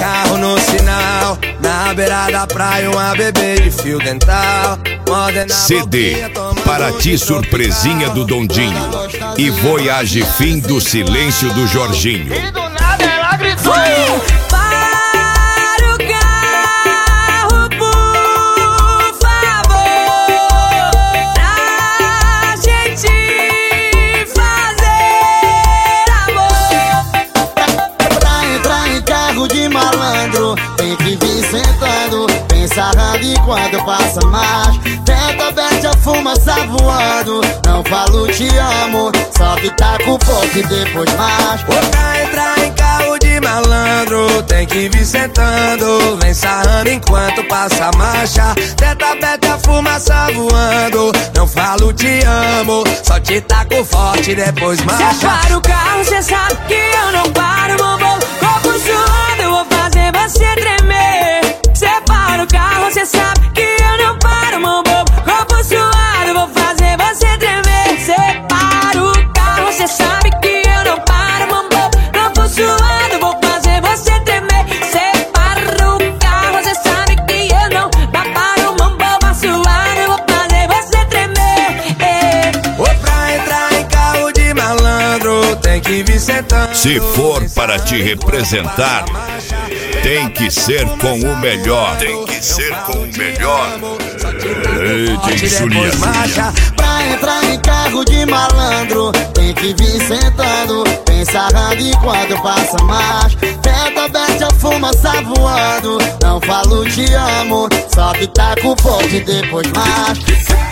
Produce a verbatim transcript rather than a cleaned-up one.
carro no sinal, na beira da praia uma bebê de fio dental. C D Paraty Surpresinha do Dondinho e Voyage Fim do Silêncio do Jorginho. E do nada ela gritou: para o carro, por favor, pra gente fazer amor. Pra entrar em carro de malandro tem que vir sentando, bem sarrando enquanto passa mais. Tenta aberta a fumaça voando, não falo te amo, só que tá com pouco e depois mais. Pra entrar em carro de malandro tem que vir sentando, vem sarrando enquanto passa a marcha. Teta beta a fumaça voando, não falo te amo, só te taco forte depois marcha. Cê para o carro, cê sabe que eu não paro, bombom. Corpo suando, eu vou fazer você tremer. Cê para o carro, cê sabe que eu não paro, bombom. Corpo suado, eu vou fazer você tremer. Cê para o carro, cê sabe que eu não paro, bombom. Corpo suado, eu vou fazer você tremer. Cê para o carro, cê sabe que eu não paro, bombom. Suado, eu vou fazer você tremer. É. Ô, pra entrar em carro de malandro tem que vir sentando. Se for para te representar, tem que ser com o melhor. Tem que ser com o melhor. Ei, Juliano. Pra entrar em carro de malandro tem que vir sentando, bem sarrando enquanto passa mais. Tenta aberta a fumaça voando, não falo te amo, só que tá com pouco e depois mais.